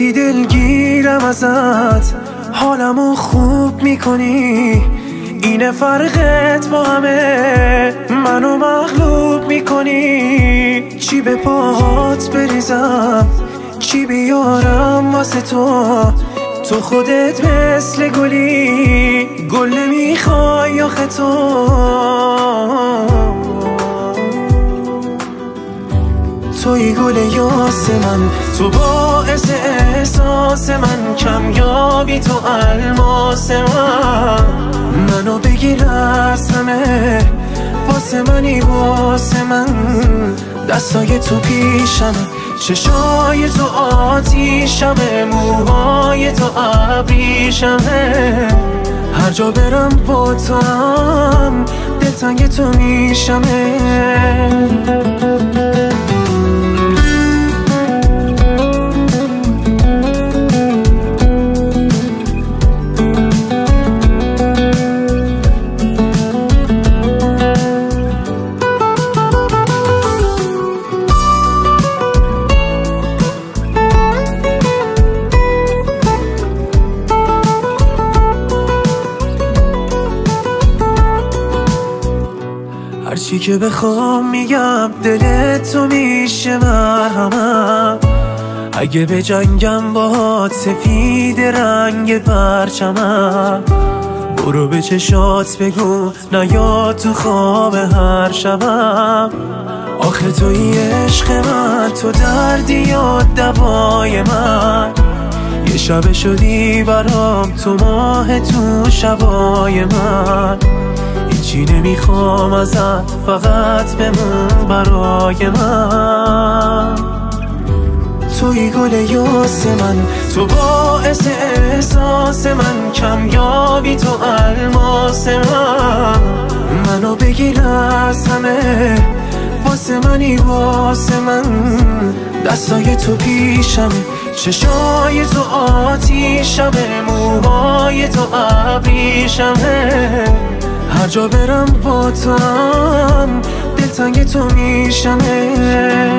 خیلی دلگیرم ازت، حالمو خوب میکنی، اینه فرقت با همه، منو مغلوب میکنی. چی به پاهات بریزم، چی بیارم واسه تو خودت مثل گلی، گل نمیخوای آخه توی گل یاس من، تو باعث احساس من، کمیابی تو الماس من، منو بگیر از همه، واسه منی واسه من. دستای تو پیشمه، چشای تو آتیشمه، موهای تو ابریشمه، هر جا برم با تو هم دلتنگ تو میشمه. هرچی که بخوام میگم، دلت تو میشه مرهمم، اگه به جنگم باهات سفید رنگ پرچمم، برو به چشات بگو نیاد تو خواب هر شبم. آخه توی عشق من، تو دردی یا دوای من، یه شب شدی برام تو ماه تو شبای من. هیچی نمیخوام ازت، فقط بمون برای من. توی گل یاس من، تو باعث احساس من، کمیابی تو الماس من، منو بگیر از همه، واسه منی واسه من. دستای تو پیشمه، چشای تو آتیشمه، موهای تو ابریشمه، هر جا برم با تو هم دلتنگ تو میشمه.